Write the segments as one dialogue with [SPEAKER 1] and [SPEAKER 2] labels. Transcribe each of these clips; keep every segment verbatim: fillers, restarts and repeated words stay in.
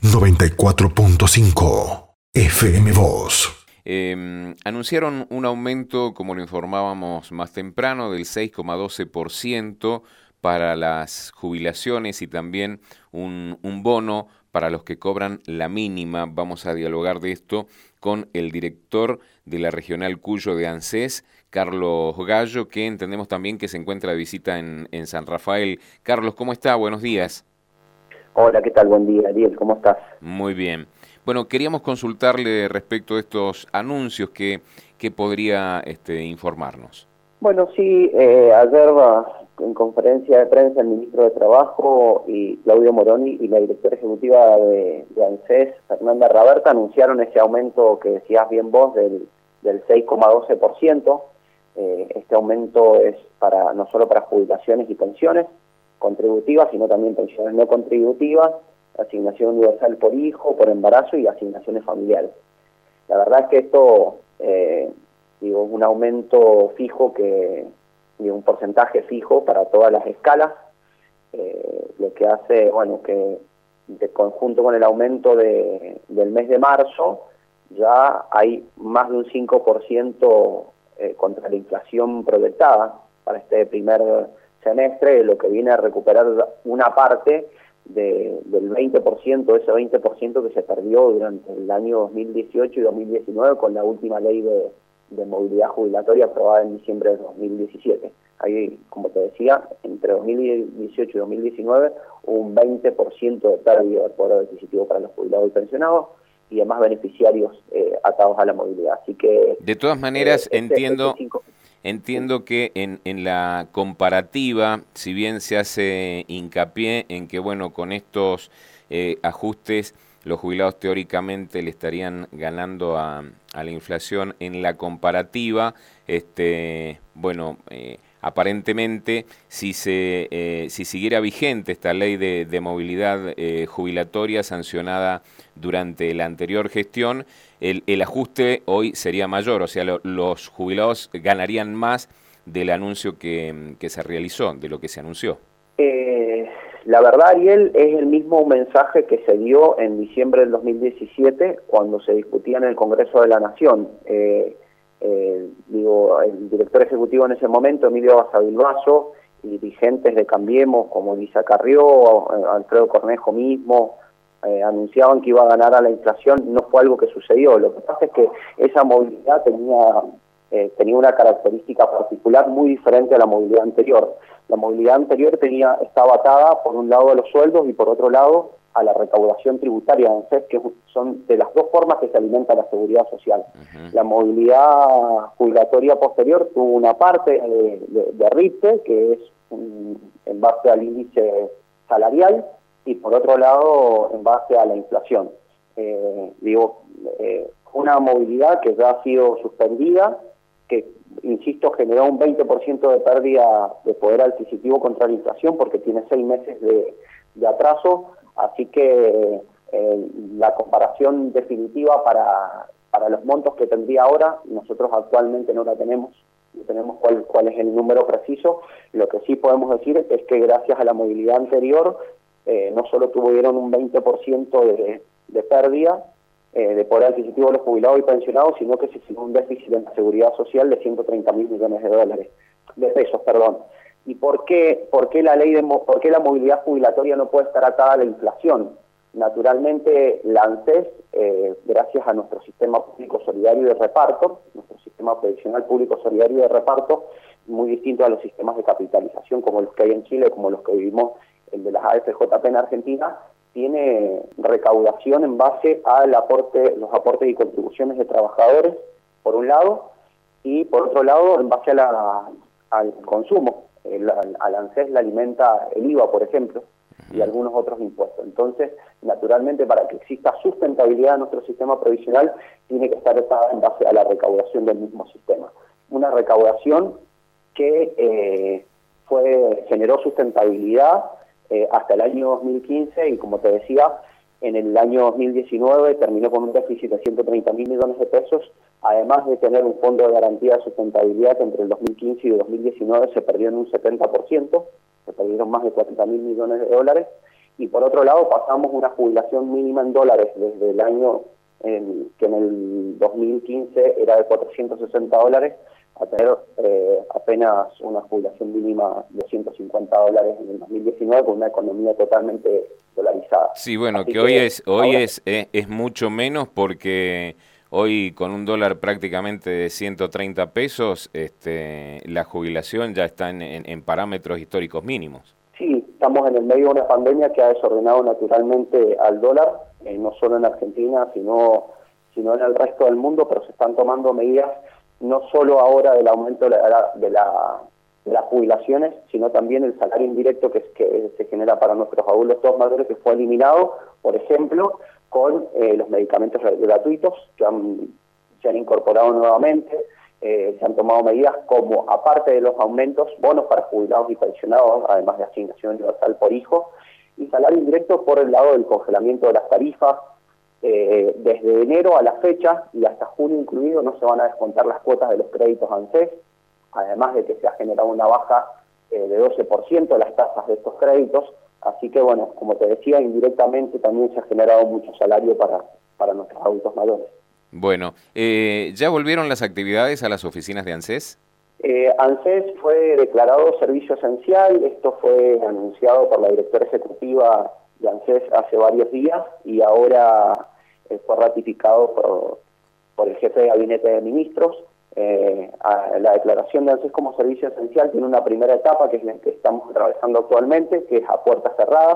[SPEAKER 1] noventa y cuatro punto cinco F M Voz.
[SPEAKER 2] Eh, anunciaron un aumento, como lo informábamos más temprano, del seis coma doce por ciento para las jubilaciones y también un, un bono para los que cobran la mínima. Vamos a dialogar de esto con el director de la Regional Cuyo de ANSES, Carlos Gallo, que entendemos también que se encuentra de visita en, en San Rafael. Carlos, ¿cómo está? Buenos días.
[SPEAKER 3] Hola, ¿qué tal? Buen día, Ariel, ¿cómo estás?
[SPEAKER 2] Muy bien. Bueno, queríamos consultarle respecto a estos anuncios que, que podría este, informarnos.
[SPEAKER 3] Bueno, sí, eh, ayer en conferencia de prensa el ministro de Trabajo y Claudio Moroni y la directora ejecutiva de, de ANSES, Fernanda Raberta, anunciaron ese aumento que decías bien vos del, del seis coma doce por ciento. Eh, este aumento es para no solo para jubilaciones y pensiones contributivas, sino también pensiones no contributivas, asignación universal por hijo, por embarazo y asignaciones familiares. La verdad es que esto, eh, digo, un aumento fijo, que digo, un porcentaje fijo para todas las escalas, eh, lo que hace, bueno, que de conjunto con el aumento de, del mes de marzo, ya hay más de un cinco por ciento eh, contra la inflación proyectada para este primer semestre, lo que viene a recuperar una parte de, del veinte por ciento, ese veinte por ciento que se perdió durante el año dos mil dieciocho y dos mil diecinueve con la última ley de, de movilidad jubilatoria aprobada en diciembre de dos mil diecisiete. Ahí, como te decía, entre dos mil dieciocho y dos mil diecinueve hubo un veinte por ciento de pérdida de poder adquisitivo para los jubilados y pensionados y demás beneficiarios eh, atados a la movilidad. Así que
[SPEAKER 2] de todas maneras,
[SPEAKER 3] eh, este,
[SPEAKER 2] entiendo...
[SPEAKER 3] este cinco...
[SPEAKER 2] Entiendo que en, en la comparativa, si bien se hace hincapié en que, bueno, con estos eh, ajustes los jubilados teóricamente le estarían ganando a, a la inflación, en la comparativa, este, bueno, eh, aparentemente, si se eh, si siguiera vigente esta ley de, de movilidad eh, jubilatoria sancionada durante la anterior gestión, el, el ajuste hoy sería mayor, o sea, lo, los jubilados ganarían más del anuncio que, que se realizó, de lo que se anunció.
[SPEAKER 3] Eh, la verdad, Ariel, es el mismo mensaje que se dio en diciembre del dos mil diecisiete cuando se discutía en el Congreso de la Nación. Eh, eh, digo, el director ejecutivo en ese momento, Emilio Basavilbaso, y dirigentes de Cambiemos como Lisa Carrió, Alfredo Cornejo mismo, eh, anunciaban que iba a ganar a la inflación. No fue algo que sucedió. Lo que pasa es que esa movilidad tenía... Eh, tenía una característica particular muy diferente a la movilidad anterior. La movilidad anterior tenía, estaba atada por un lado a los sueldos y por otro lado a la recaudación tributaria de ANSES, que son de las dos formas que se alimenta la seguridad social. Uh-huh. La movilidad jubilatoria posterior tuvo una parte de, de, de R I P T E, que es um, en base al índice salarial, y por otro lado en base a la inflación. Eh, digo, eh, una movilidad que ya ha sido suspendida, que, insisto, generó un veinte por ciento de pérdida de poder adquisitivo contra la inflación porque tiene seis meses de, de atraso, así que eh, la comparación definitiva para, para los montos que tendría ahora, nosotros actualmente no la tenemos, no tenemos cuál, cuál es el número preciso. Lo que sí podemos decir es que gracias a la movilidad anterior, eh, no solo tuvieron un veinte por ciento de, de pérdida, Eh, de poder adquisitivo de los jubilados y pensionados, sino que se generó un déficit en la seguridad social de ciento treinta mil millones de dólares, de pesos, perdón. ¿Y por qué, por qué la ley de por qué la movilidad jubilatoria no puede estar atada a la inflación? Naturalmente, la ANSES, eh, gracias a nuestro sistema público solidario de reparto, nuestro sistema previsional público solidario de reparto, muy distinto a los sistemas de capitalización como los que hay en Chile, como los que vivimos, el de las A F J P en Argentina, tiene recaudación en base al aporte, los aportes y contribuciones de trabajadores, por un lado, y por otro lado, en base a la, al consumo. El, al ANSES la alimenta el I V A, por ejemplo, y algunos otros impuestos. Entonces, naturalmente, para que exista sustentabilidad en nuestro sistema previsional, tiene que estar en base a la recaudación del mismo sistema. Una recaudación que eh, fue generó sustentabilidad Eh, hasta el año dos mil quince, y como te decía, en el año dos mil diecinueve terminó con un déficit de ciento treinta mil millones de pesos, además de tener un fondo de garantía de sustentabilidad que entre el dos mil quince y el dos mil diecinueve se perdió en un setenta por ciento, se perdieron más de cuarenta mil millones de dólares, y por otro lado pasamos una jubilación mínima en dólares desde el año en, que en el dos mil quince era de cuatrocientos sesenta dólares, a tener eh, apenas una jubilación mínima de ciento cincuenta dólares en el dos mil diecinueve, con una economía totalmente dolarizada.
[SPEAKER 2] Sí, bueno,
[SPEAKER 3] Así
[SPEAKER 2] que hoy
[SPEAKER 3] que
[SPEAKER 2] es hoy
[SPEAKER 3] ahora,
[SPEAKER 2] es, es es mucho menos, porque hoy con un dólar prácticamente de ciento treinta pesos, este, la jubilación ya está en, en, en parámetros históricos mínimos.
[SPEAKER 3] Sí, estamos en el medio de una pandemia que ha desordenado naturalmente al dólar, eh, no solo en Argentina, sino, sino en el resto del mundo, pero se están tomando medidas no solo ahora del aumento de, la, de, la, de las jubilaciones, sino también el salario indirecto que, que se genera para nuestros adultos mayores, que fue eliminado, por ejemplo, con eh, los medicamentos gratuitos que han, se han incorporado nuevamente. Eh, se han tomado medidas como, aparte de los aumentos, bonos para jubilados y pensionados, además de asignación universal por hijo, y salario indirecto por el lado del congelamiento de las tarifas. Eh, desde enero a la fecha, y hasta junio incluido, no se van a descontar las cuotas de los créditos ANSES, además de que se ha generado una baja eh, de doce por ciento de las tasas de estos créditos. Así que, bueno, como te decía, indirectamente también se ha generado mucho salario para, para nuestros adultos mayores.
[SPEAKER 2] Bueno, eh, ¿ya volvieron las actividades a las oficinas de ANSES?
[SPEAKER 3] Eh, ANSES fue declarado servicio esencial. Esto fue anunciado por la directora ejecutiva de ANSES hace varios días y ahora eh, fue ratificado por, por el jefe de gabinete de ministros. Eh, a, la declaración de ANSES como servicio esencial tiene una primera etapa, que es la que estamos atravesando actualmente, que es a puertas cerradas,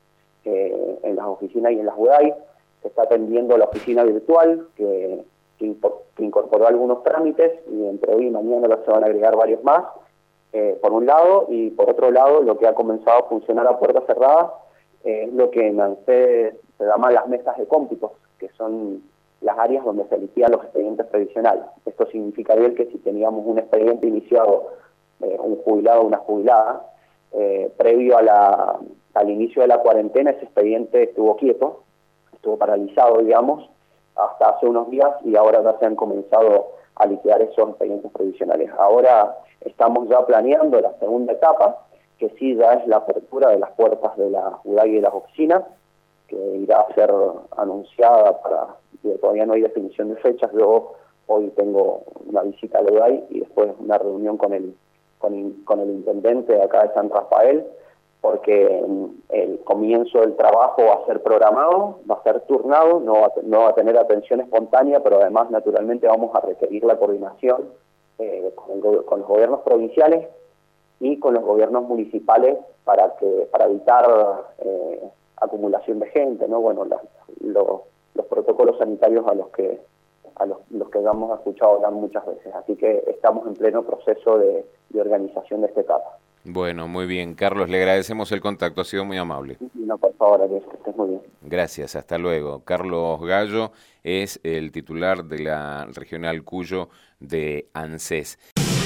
[SPEAKER 3] eh, en las oficinas y en las U D A I. Se está atendiendo la oficina virtual, que, que, que incorporó algunos trámites, y entre hoy y mañana se van a agregar varios más, eh, por un lado, y por otro lado, lo que ha comenzado a funcionar a puertas cerradas eh, es lo que en ANSES se llaman las mesas de cómputos, que son las áreas donde se liquidan los expedientes previsionales. Esto significaría que si teníamos un expediente iniciado, eh, un jubilado o una jubilada, eh, previo a la, al inicio de la cuarentena, ese expediente estuvo quieto, estuvo paralizado, digamos, hasta hace unos días, y ahora ya se han comenzado a liquidar esos expedientes previsionales. Ahora estamos ya planeando la segunda etapa, que sí ya es la apertura de las puertas de la U D A I y de las oficinas, que irá a ser anunciada para... Todavía no hay definición de fechas. Yo hoy tengo una visita a la U D A I y después una reunión con el, con, con el intendente de acá de San Rafael, porque el comienzo del trabajo va a ser programado, va a ser turnado, no va a, no va a tener atención espontánea, pero además naturalmente vamos a requerir la coordinación eh, con, el, con los gobiernos provinciales y con los gobiernos municipales para que para evitar eh, acumulación de gente, ¿no? Bueno, la, lo, los protocolos sanitarios a los que a los, los que hemos escuchado hablar muchas veces. Así que estamos en pleno proceso de, de organización de esta etapa.
[SPEAKER 2] Bueno, muy bien. Carlos, le agradecemos el contacto, ha sido muy amable.
[SPEAKER 3] No, por favor, que estés muy bien.
[SPEAKER 2] Gracias, hasta luego. Carlos Gallo es el titular de la Regional Cuyo de ANSES.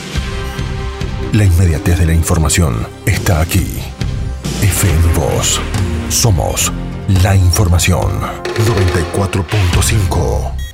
[SPEAKER 1] La inmediatez de la información está aquí. F M Voz. Somos la información. noventa y cuatro punto cinco.